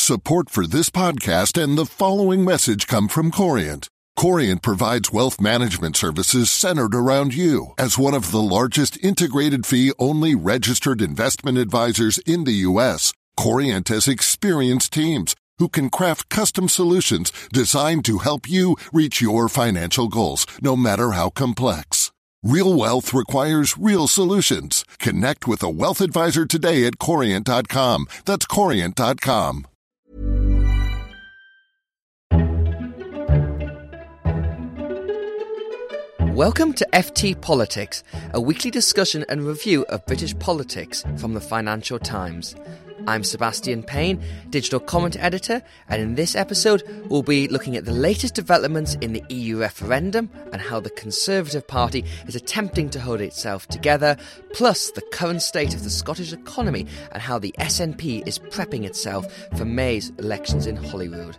Support for this podcast and the following message come from Corient. Corient provides wealth management services centered around you. As one of the largest integrated fee-only registered investment advisors in the U.S., Corient has experienced teams who can craft custom solutions designed to help you reach your financial goals, no matter how complex. Real wealth requires real solutions. Connect with a wealth advisor today at Corient.com. That's Corient.com. Welcome to FT Politics, a weekly discussion and review of British politics from the Financial Times. I'm Sebastian Payne, digital comment editor, and in this episode we'll be looking at the latest developments in the EU referendum and how the Conservative Party is attempting to hold itself together, plus the current state of the Scottish economy and how the SNP is prepping itself for May's elections in Holyrood.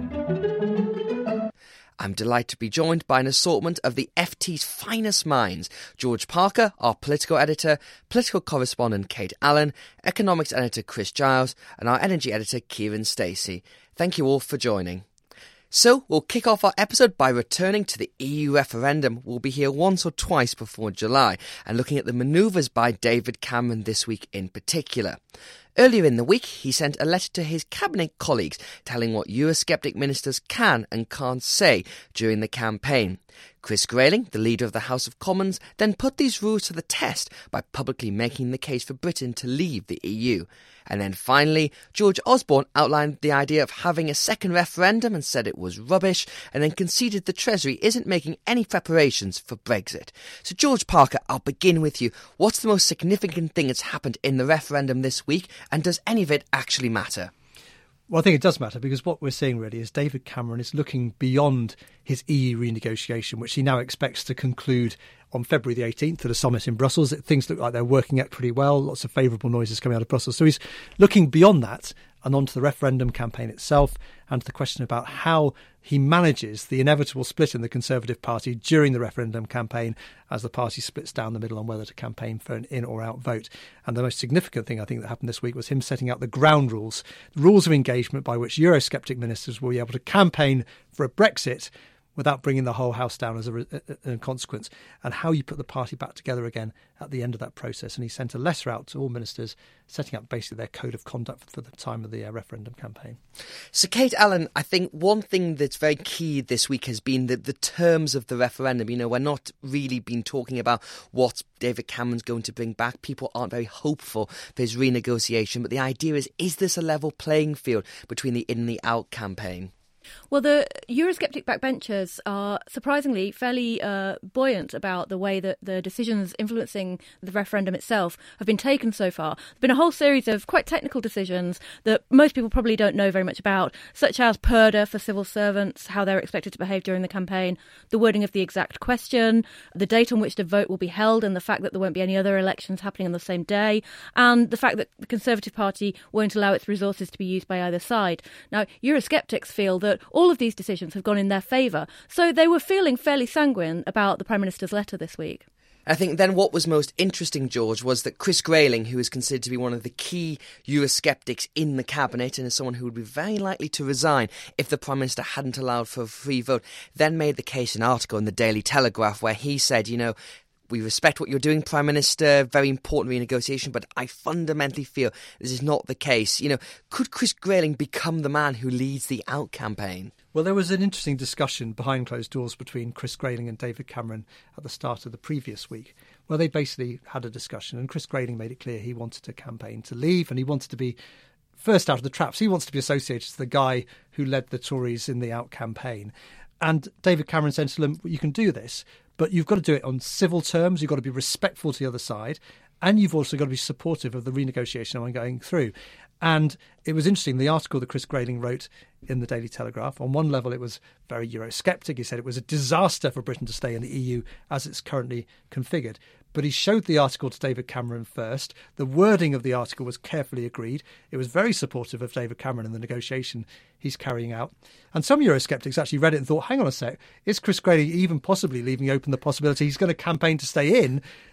I'm delighted to be joined by an assortment of the FT's finest minds. George Parker, our political editor, political correspondent Kate Allen, economics editor Chris Giles, and our energy editor Kieran Stacey. Thank you all for joining. So, we'll kick off our episode by returning to the EU referendum. We'll be here once or twice before July and looking at the manoeuvres by David Cameron this week in particular. Earlier in the week, he sent a letter to his cabinet colleagues telling what Eurosceptic ministers can and can't say during the campaign. Chris Grayling, the leader of the House of Commons, then put these rules to the test by publicly making the case for Britain to leave the EU. And then finally, George Osborne outlined the idea of having a second referendum and said it was rubbish, and then conceded the Treasury isn't making any preparations for Brexit. So George Parker, I'll begin with you. What's the most significant thing that's happened in the referendum this week, and does any of it actually matter? Well, I think it does matter, because what we're seeing really is David Cameron is looking beyond his EU renegotiation, which he now expects to conclude on February the 18th at a summit in Brussels. Things look like they're working out pretty well. Lots of favourable noises coming out of Brussels. So he's looking beyond that and onto the referendum campaign itself and to the question about how he manages the inevitable split in the Conservative Party during the referendum campaign as the party splits down the middle on whether to campaign for an in or out vote. And the most significant thing I think that happened this week was him setting out the ground rules, the rules of engagement by which Eurosceptic ministers will be able to campaign for a Brexit without bringing the whole house down as a consequence, and how you put the party back together again at the end of that process. And he sent a letter out to all ministers setting up basically their code of conduct for the time of the referendum campaign. So, Kate Allen, I think one thing that's very key this week has been the terms of the referendum. You know, we're not really been talking about what David Cameron's going to bring back. People aren't very hopeful for his renegotiation, but the idea is this a level playing field between the in and the out campaign? Well, the Eurosceptic backbenchers are surprisingly fairly buoyant about the way that the decisions influencing the referendum itself have been taken so far. There have been a whole series of quite technical decisions that most people probably don't know very much about, such as PERDA for civil servants, how they're expected to behave during the campaign, the wording of the exact question, the date on which the vote will be held, and the fact that there won't be any other elections happening on the same day, and the fact that the Conservative Party won't allow its resources to be used by either side. Now, Eurosceptics feel that all of these decisions have gone in their favour, so they were feeling fairly sanguine about the Prime Minister's letter this week. I think then what was most interesting, George, was that Chris Grayling, who is considered to be one of the key Eurosceptics in the cabinet and is someone who would be very likely to resign if the Prime Minister hadn't allowed for a free vote, then made the case in an article in the Daily Telegraph where he said, you know, we respect what you're doing, Prime Minister, very important renegotiation, but I fundamentally feel this is not the case. You know, could Chris Grayling become the man who leads the out campaign? Well, there was an interesting discussion behind closed doors between Chris Grayling and David Cameron at the start of the previous week, where they basically had a discussion, and Chris Grayling made it clear he wanted to campaign to leave and he wanted to be first out of the traps. He wants to be associated as the guy who led the Tories in the out campaign. And David Cameron said to him, you can do this, but you've got to do it on civil terms. You've got to be respectful to the other side. And you've also got to be supportive of the renegotiation I'm going through. And it was interesting, the article that Chris Grayling wrote in the Daily Telegraph, on one level it was very Eurosceptic. He said it was a disaster for Britain to stay in the EU as it's currently configured. But he showed the article to David Cameron first. The wording of the article was carefully agreed. It was very supportive of David Cameron and the negotiation he's carrying out. And some Eurosceptics actually read it and thought, hang on a sec, is Chris Grayling even possibly leaving open the possibility he's going to campaign to stay in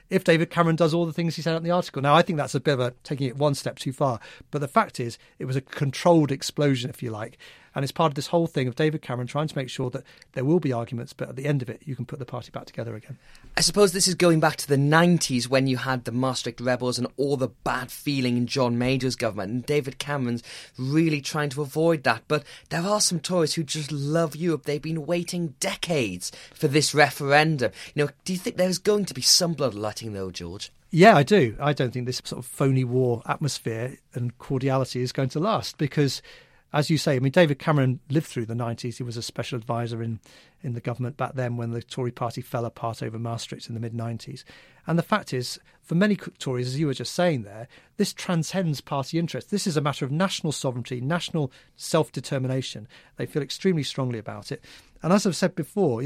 if David Cameron does all the things he said in the article. Now, I think that's a bit of taking it one step too far. But the fact is, it was a controlled explosion, if you like. And it's part of this whole thing of David Cameron trying to make sure that there will be arguments, but at the end of it, you can put the party back together again. I suppose this is going back to the 90s when you had the Maastricht rebels and all the bad feeling in John Major's government. And David Cameron's really trying to avoid that. But there are some Tories who just love Europe. They've been waiting decades for this referendum. Do you think there's going to be some bloodletting, though, George? Yeah, I do. I don't think this sort of phony war atmosphere and cordiality is going to last because, as you say, David Cameron lived through the 90s. He was a special advisor in the government back then when the Tory party fell apart over Maastricht in the mid-90s. And the fact is, for many Tories, as you were just saying there, this transcends party interest. This is a matter of national sovereignty, national self-determination. They feel extremely strongly about it. And as I've said before,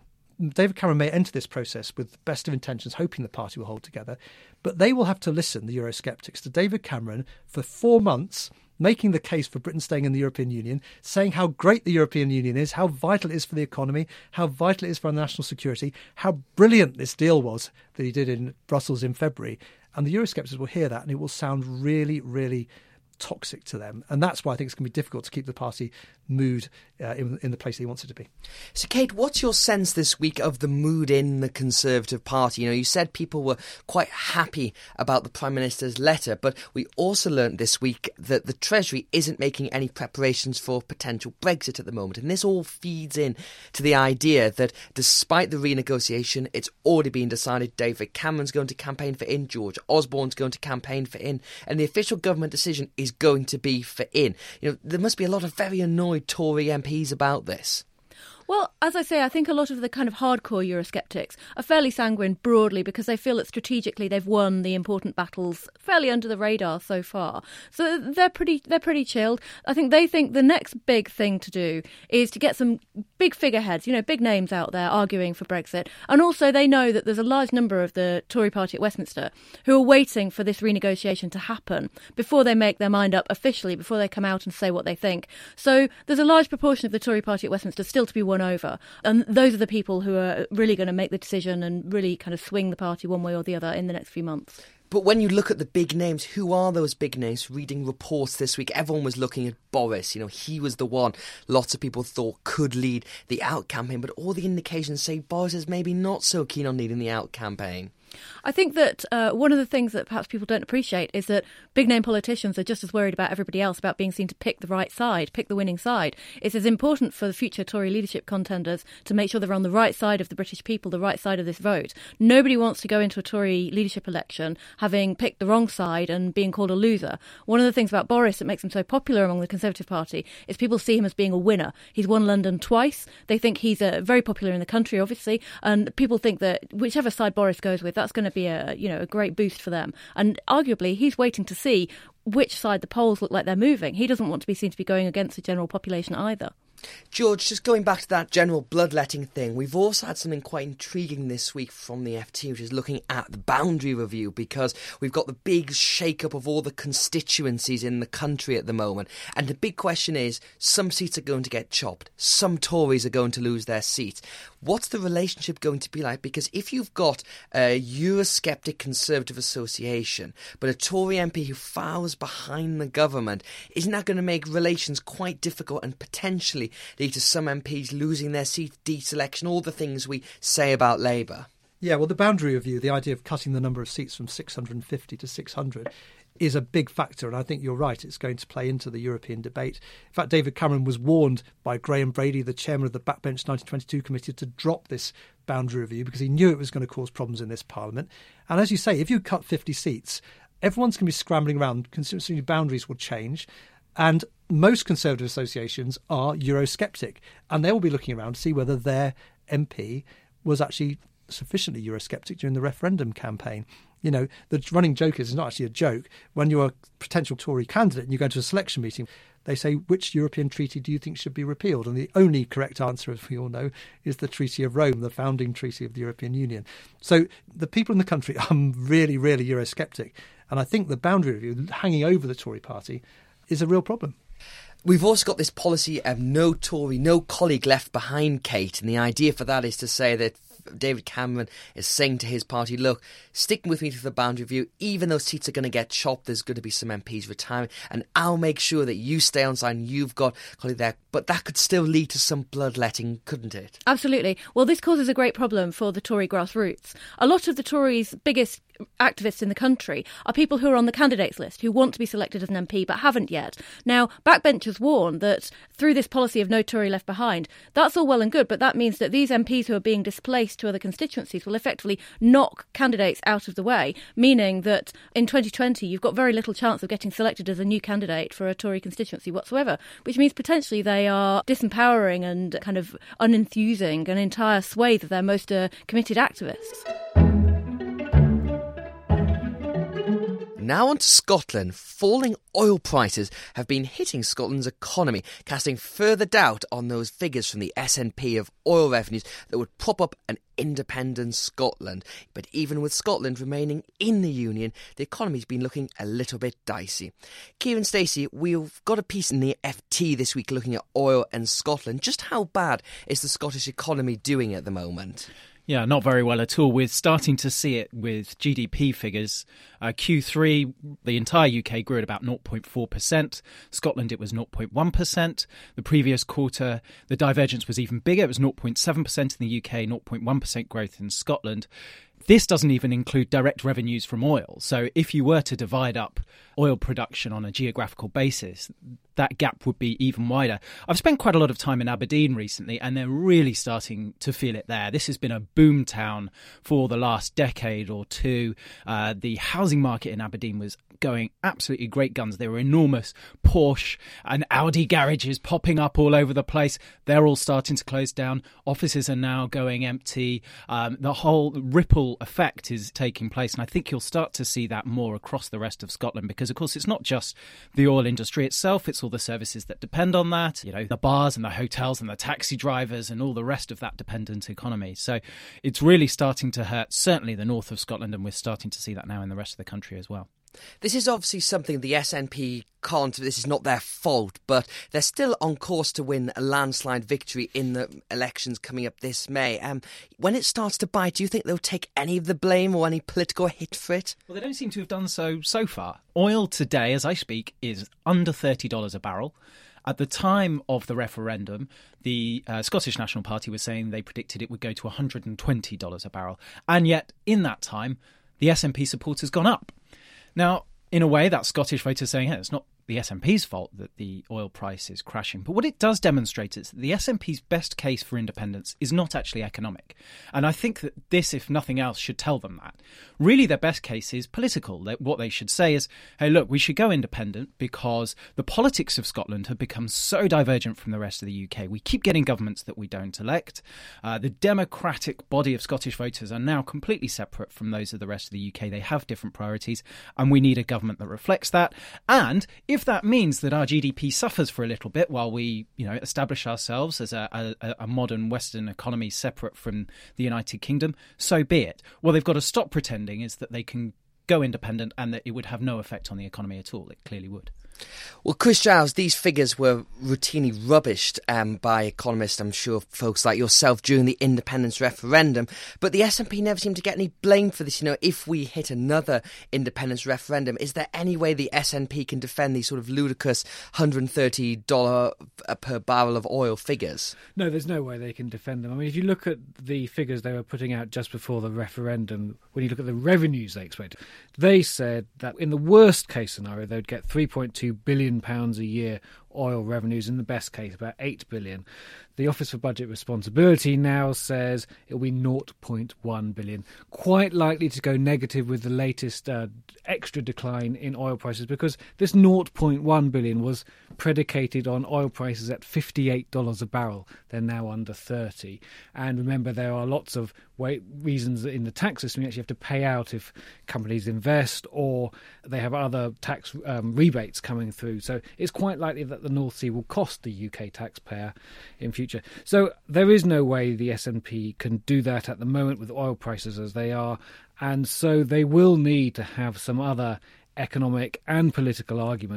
David Cameron may enter this process with the best of intentions, hoping the party will hold together. But they will have to listen, the Eurosceptics, to David Cameron for 4 months, making the case for Britain staying in the European Union, saying how great the European Union is, how vital it is for the economy, how vital it is for our national security, how brilliant this deal was that he did in Brussels in February. And the Eurosceptics will hear that and it will sound really, really toxic to them. And that's why I think it's going to be difficult to keep the party mood in the place he wants it to be. So, Kate, what's your sense this week of the mood in the Conservative Party? You said people were quite happy about the Prime Minister's letter, but we also learnt this week that the Treasury isn't making any preparations for potential Brexit at the moment. And this all feeds in to the idea that despite the renegotiation, it's already been decided David Cameron's going to campaign for in, George Osborne's going to campaign for in, and the official government decision is going to be for in. There must be a lot of very annoyed Tory MPs about this. Well, as I say, I think a lot of the kind of hardcore Eurosceptics are fairly sanguine broadly because they feel that strategically they've won the important battles fairly under the radar so far. So they're pretty chilled. I think they think the next big thing to do is to get some big figureheads, big names out there arguing for Brexit. And also they know that there's a large number of the Tory party at Westminster who are waiting for this renegotiation to happen before they make their mind up officially, before they come out and say what they think. So there's a large proportion of the Tory party at Westminster still to be won over. And those are the people who are really going to make the decision and really kind of swing the party one way or the other in the next few months. But when you look at the big names, who are those big names? Reading reports this week, everyone was looking at Boris. He was the one lots of people thought could lead the Out campaign, but all the indications say Boris is maybe not so keen on leading the Out campaign. I think that one of the things that perhaps people don't appreciate is that big-name politicians are just as worried about everybody else about being seen to pick the right side, pick the winning side. It's as important for the future Tory leadership contenders to make sure they're on the right side of the British people, the right side of this vote. Nobody wants to go into a Tory leadership election having picked the wrong side and being called a loser. One of the things about Boris that makes him so popular among the Conservative Party is people see him as being a winner. He's won London twice. They think he's very popular in the country, obviously, and people think that whichever side Boris goes with, that's going to be a great boost for them. And arguably, he's waiting to see which side the polls look like they're moving. He doesn't want to be seen to be going against the general population either. George, just going back to that general bloodletting thing, we've also had something quite intriguing this week from the FT, which is looking at the boundary review, because we've got the big shake-up of all the constituencies in the country at the moment. And the big question is, some seats are going to get chopped. Some Tories are going to lose their seats. What's the relationship going to be like? Because if you've got a Eurosceptic Conservative association, but a Tory MP who fouls behind the government, isn't that going to make relations quite difficult and potentially lead to some MPs losing their seats, deselection, all the things we say about Labour? Yeah, well, the boundary review, the idea of cutting the number of seats from 650 to 600 is a big factor, and I think you're right, it's going to play into the European debate. In fact, David Cameron was warned by Graham Brady, the chairman of the Backbench 1922 committee, to drop this boundary review because he knew it was going to cause problems in this Parliament. And as you say, if you cut 50 seats, everyone's going to be scrambling around, considering boundaries will change. And most Conservative associations are Eurosceptic, and they will be looking around to see whether their MP was actually sufficiently Eurosceptic during the referendum campaign. The running joke is not actually a joke. When you're a potential Tory candidate and you go to a selection meeting, they say, which European treaty do you think should be repealed? And the only correct answer, as we all know, is the Treaty of Rome, the founding treaty of the European Union. So the people in the country are really, really Eurosceptic. And I think the boundary review hanging over the Tory party is a real problem. We've also got this policy of no Tory, no colleague left behind, Kate, and the idea for that is to say that David Cameron is saying to his party, look, stick with me to the boundary review, even though seats are going to get chopped, there's going to be some MPs retiring, and I'll make sure that you stay on side and you've got colleague there. But that could still lead to some bloodletting, couldn't it? Absolutely. Well, this causes a great problem for the Tory grassroots. A lot of the Tories' biggest activists in the country are people who are on the candidates list, who want to be selected as an MP but haven't yet. Now, backbenchers warn that through this policy of no Tory left behind, that's all well and good, but that means that these MPs who are being displaced to other constituencies will effectively knock candidates out of the way, meaning that in 2020 you've got very little chance of getting selected as a new candidate for a Tory constituency whatsoever, which means potentially they are disempowering and kind of unenthusing an entire swathe of their most committed activists. Now on to Scotland. Falling oil prices have been hitting Scotland's economy, casting further doubt on those figures from the SNP of oil revenues that would prop up an independent Scotland. But even with Scotland remaining in the Union, the economy's been looking a little bit dicey. Kieran Stacey, we've got a piece in the FT this week looking at oil and Scotland. Just how bad is the Scottish economy doing at the moment? Yeah, not very well at all. We're starting to see it with GDP figures. Q3, the entire UK grew at about 0.4%. Scotland, it was 0.1%. The previous quarter, the divergence was even bigger. It was 0.7% in the UK, 0.1% growth in Scotland. This doesn't even include direct revenues from oil. So if you were to divide up oil production on a geographical basis, that gap would be even wider. I've spent quite a lot of time in Aberdeen recently, and they're really starting to feel it there. This has been a boom town for the last decade or two. The housing market in Aberdeen was going absolutely great guns. There were enormous Porsche and Audi garages popping up all over the place. They're all starting to close down. Offices are now going empty. The whole ripple effect is taking place, and I think you'll start to see that more across the rest of Scotland because, of course, it's not just the oil industry itself, it's all the services that depend on that, you know, the bars and the hotels and the taxi drivers and all the rest of that dependent economy. So it's really starting to hurt, certainly the north of Scotland, and we're starting to see that now in the rest of the country as well. This is obviously something the SNP can't, this is not their fault, but they're still on course to win a landslide victory in the elections coming up this May. When it starts to bite, do you think they'll take any of the blame or any political hit for it? Well, they don't seem to have done so far. Oil today, as I speak, is under $30 a barrel. At the time of the referendum, the Scottish National Party was saying they predicted it would go to $120 a barrel. And yet, in that time, the SNP support has gone up. Now, in a way, that's Scottish voters saying, hey, it's not the SNP's fault that the oil price is crashing. But what it does demonstrate is that the SNP's best case for independence is not actually economic. And I think that this, if nothing else, should tell them that. Really, their best case is political. What they should say is, hey, look, we should go independent because the politics of Scotland have become so divergent from the rest of the UK. We keep getting governments that we don't elect. The democratic body of Scottish voters are now completely separate from those of the rest of the UK. They have different priorities, and we need a government that reflects that. And if that means that our GDP suffers for a little bit while we, establish ourselves as a modern Western economy separate from the United Kingdom, so be it. What they've got to stop pretending is that they can go independent and that it would have no effect on the economy at all. It clearly would. Well, Chris Giles, these figures were routinely rubbished by economists, I'm sure folks like yourself, during the independence referendum. But the SNP never seemed to get any blame for this. If we hit another independence referendum, is there any way the SNP can defend these sort of ludicrous $130 per barrel of oil figures? No, there's no way they can defend them. I mean, if you look at the figures they were putting out just before the referendum, when you look at the revenues they expected, they said that in the worst case scenario, they'd get £3.2 billion a year oil revenues, in the best case about $8 billion. The Office for Budget Responsibility now says it'll be $0.1 billion, quite likely to go negative with the latest extra decline in oil prices, because this $0.1 billion was predicated on oil prices at $58 a barrel. They're now under 30. And remember, there are lots of reasons in the tax system you actually have to pay out if companies invest or they have other tax rebates coming through. So it's quite likely that the North Sea will cost the UK taxpayer in future. So there is no way the SNP can do that at the moment with oil prices as they are. And so they will need to have some other economic and political argument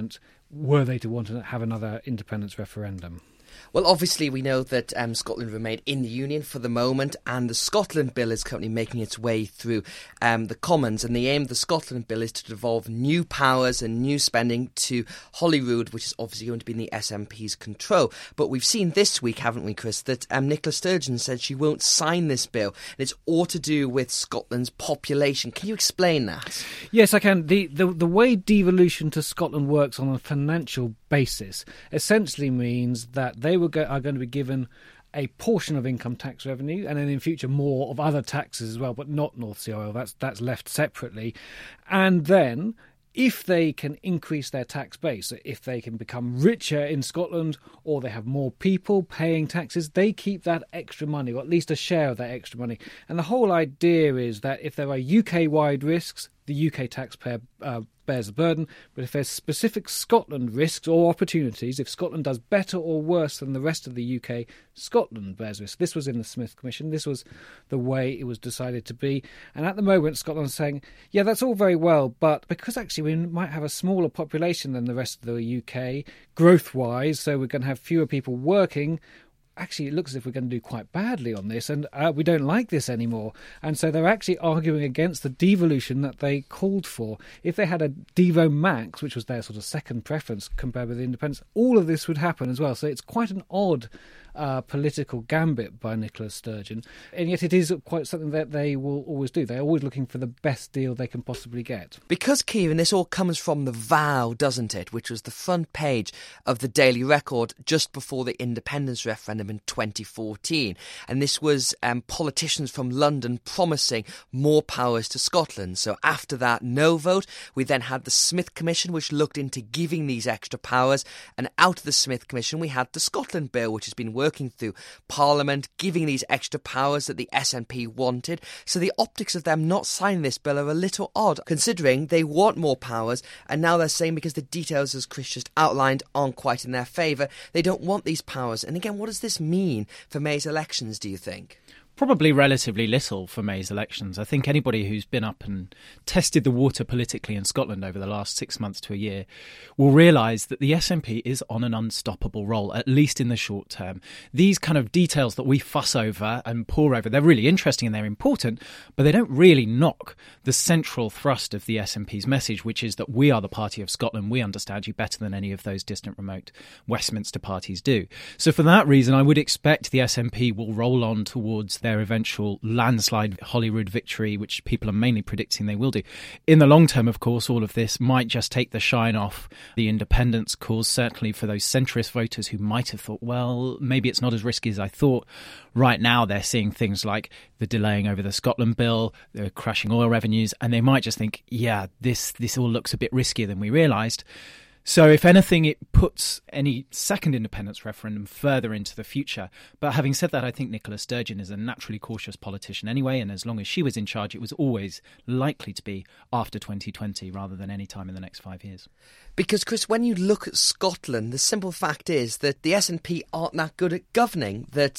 were they to want to have another independence referendum. Well, obviously, we know that Scotland remained in the Union for the moment, and the Scotland Bill is currently making its way through the Commons. And the aim of the Scotland Bill is to devolve new powers and new spending to Holyrood, which is obviously going to be in the SNP's control. But we've seen this week, haven't we, Chris, that Nicola Sturgeon said she won't sign this bill. And it's all to do with Scotland's population. Can you explain that? Yes, I can. The way devolution to Scotland works on a financial basis essentially means that they are going to be given a portion of income tax revenue, and then in future more of other taxes as well, but not North Sea oil. That's left separately. And then if they can increase their tax base, if they can become richer in Scotland, or they have more people paying taxes, they keep that extra money, or at least a share of that extra money. And the whole idea is that if there are UK-wide risks, the UK taxpayer bears the burden, but if there's specific Scotland risks or opportunities, if Scotland does better or worse than the rest of the UK, Scotland bears risk. This was in the Smith Commission. This was the way it was decided to be. And at the moment, Scotland's saying, yeah, that's all very well, but because actually we might have a smaller population than the rest of the UK, growth-wise, so we're going to have fewer people working, actually, it looks as if we're going to do quite badly on this, and we don't like this anymore. And so they're actually arguing against the devolution that they called for. If they had a Devo Max, which was their sort of second preference compared with independence, all of this would happen as well. So it's quite an odd political gambit by Nicola Sturgeon, and yet it is quite something that they will always do. They're always looking for the best deal they can possibly get. Because, Kieran, this all comes from The Vow, doesn't it, which was the front page of the Daily Record just before the independence referendum in 2014. And this was politicians from London promising more powers to Scotland. So after that no vote, we then had the Smith Commission, which looked into giving these extra powers. And out of the Smith Commission, we had the Scotland Bill, which has been working through Parliament, giving these extra powers that the SNP wanted. So the optics of them not signing this bill are a little odd, considering they want more powers, and now they're saying because the details, as Chris just outlined, aren't quite in their favour, they don't want these powers. And again, what does this mean for May's elections, do you think? Probably relatively little for May's elections. I think anybody who's been up and tested the water politically in Scotland over the last 6 months to a year will realise that the SNP is on an unstoppable roll, at least in the short term. These kind of details that we fuss over and pore over, they're really interesting and they're important, but they don't really knock the central thrust of the SNP's message, which is that we are the party of Scotland. We understand you better than any of those distant, remote Westminster parties do. So for that reason, I would expect the SNP will roll on towards their eventual landslide Holyrood victory, which people are mainly predicting they will do. In the long term, of course, all of this might just take the shine off the independence cause, certainly for those centrist voters who might have thought, well, maybe it's not as risky as I thought. Right now, they're seeing things like the delaying over the Scotland Bill, the crashing oil revenues, and they might just think, yeah, this all looks a bit riskier than we realised. So if anything, it puts any second independence referendum further into the future. But having said that, I think Nicola Sturgeon is a naturally cautious politician anyway, and as long as she was in charge, it was always likely to be after 2020 rather than any time in the next 5 years. Because, Chris, when you look at Scotland, the simple fact is that the SNP aren't that good at governing. That,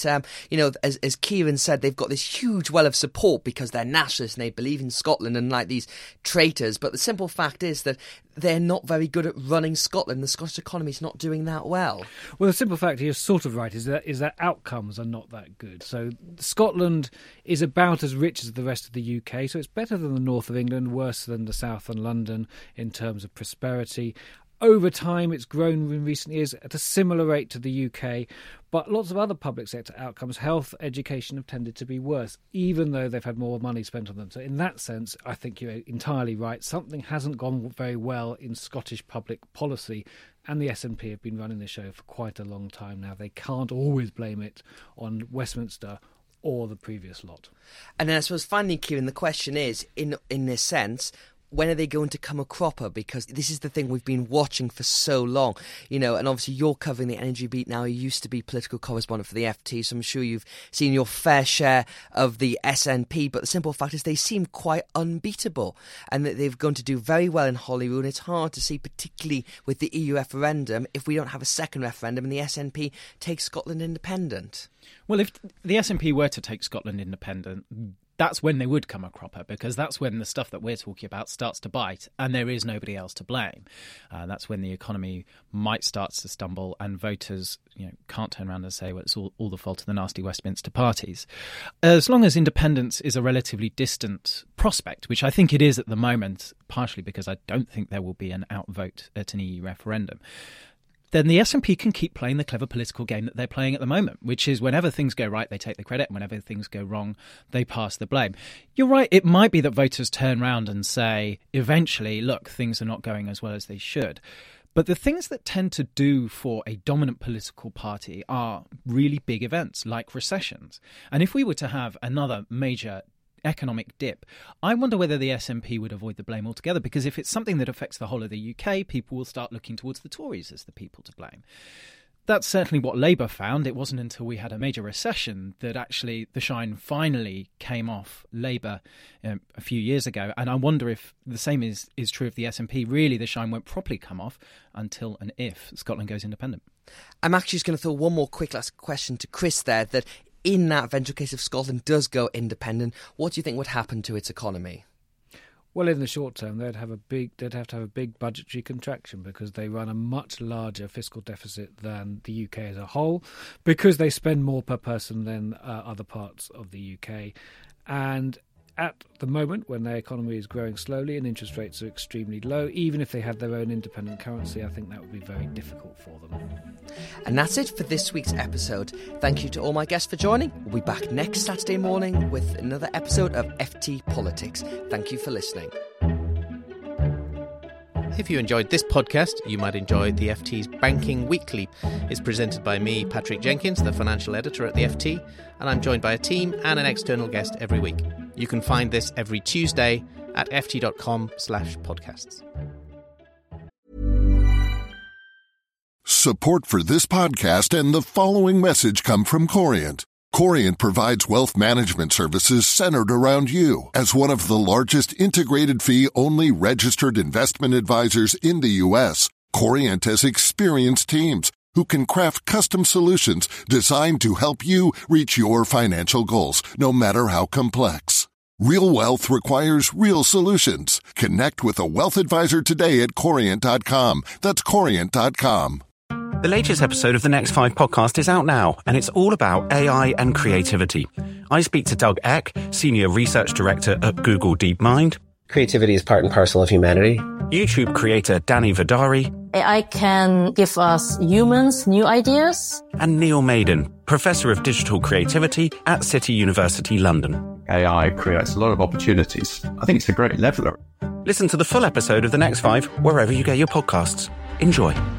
as Kieran said, they've got this huge well of support because they're nationalists and they believe in Scotland and like these traitors. But the simple fact is that they're not very good at running Scotland. The Scottish economy is not doing that well. Well, the simple fact you're sort of right is that outcomes are not that good. So Scotland is about as rich as the rest of the UK, so it's better than the north of England, worse than the south and London in terms of prosperity. Over time, it's grown in recent years at a similar rate to the UK, but lots of other public sector outcomes, health, education, have tended to be worse, even though they've had more money spent on them. So in that sense, I think you're entirely right. Something hasn't gone very well in Scottish public policy, and the SNP have been running the show for quite a long time now. They can't always blame it on Westminster or the previous lot. And then I suppose finally, Kieran, the question is, in this sense, when are they going to come a cropper? Because this is the thing we've been watching for so long, and obviously you're covering the energy beat now. You used to be political correspondent for the FT, so I'm sure you've seen your fair share of the SNP. But the simple fact is they seem quite unbeatable and that they're going to do very well in Holyrood. And it's hard to see, particularly with the EU referendum, if we don't have a second referendum and the SNP takes Scotland independent. Well, if the SNP were to take Scotland independent, that's when they would come a cropper, because that's when the stuff that we're talking about starts to bite and there is nobody else to blame. That's when the economy might start to stumble and voters can't turn around and say, well, it's all the fault of the nasty Westminster parties. As long as independence is a relatively distant prospect, which I think it is at the moment, partially because I don't think there will be an outvote at an EU referendum, then the SNP can keep playing the clever political game that they're playing at the moment, which is whenever things go right, they take the credit, and whenever things go wrong, they pass the blame. You're right, it might be that voters turn around and say, eventually, look, things are not going as well as they should. But the things that tend to do for a dominant political party are really big events, like recessions. And if we were to have another major economic dip, I wonder whether the SNP would avoid the blame altogether, because if it's something that affects the whole of the UK, people will start looking towards the Tories as the people to blame. That's certainly what Labour found. It wasn't until we had a major recession that actually the shine finally came off Labour a few years ago. And I wonder if the same is true of the SNP. Really, the shine won't properly come off until and if Scotland goes independent. I'm actually just going to throw one more quick last question to Chris there, that in that eventual case if Scotland does go independent, what do you think would happen to its economy? Well, in the short term, they'd have to have a big budgetary contraction, because they run a much larger fiscal deficit than the UK as a whole, because they spend more per person than other parts of the UK. And at the moment, when their economy is growing slowly and interest rates are extremely low, even if they had their own independent currency, I think that would be very difficult for them. And that's it for this week's episode. Thank you to all my guests for joining. We'll be back next Saturday morning with another episode of FT Politics. Thank you for listening. If you enjoyed this podcast, you might enjoy the FT's Banking Weekly. It's presented by me, Patrick Jenkins, the financial editor at the FT, and I'm joined by a team and an external guest every week. You can find this every Tuesday at ft.com/podcasts. Support for this podcast and the following message come from Corient. Corient provides wealth management services centered around you. As one of the largest integrated fee-only registered investment advisors in the U.S., Corient has experienced teams who can craft custom solutions designed to help you reach your financial goals, no matter how complex. Real wealth requires real solutions. Connect with a wealth advisor today at Corient.com. That's Corient.com. The latest episode of the Next 5 podcast is out now, and it's all about AI and creativity. I speak to Doug Eck, Senior Research Director at Google DeepMind. Creativity is part and parcel of humanity. YouTube creator Danny Vidari. AI can give us humans new ideas. And Neil Maiden, Professor of Digital Creativity at City University London. AI creates a lot of opportunities. I think it's a great leveler. Listen to the full episode of The Next 5 wherever you get your podcasts. Enjoy.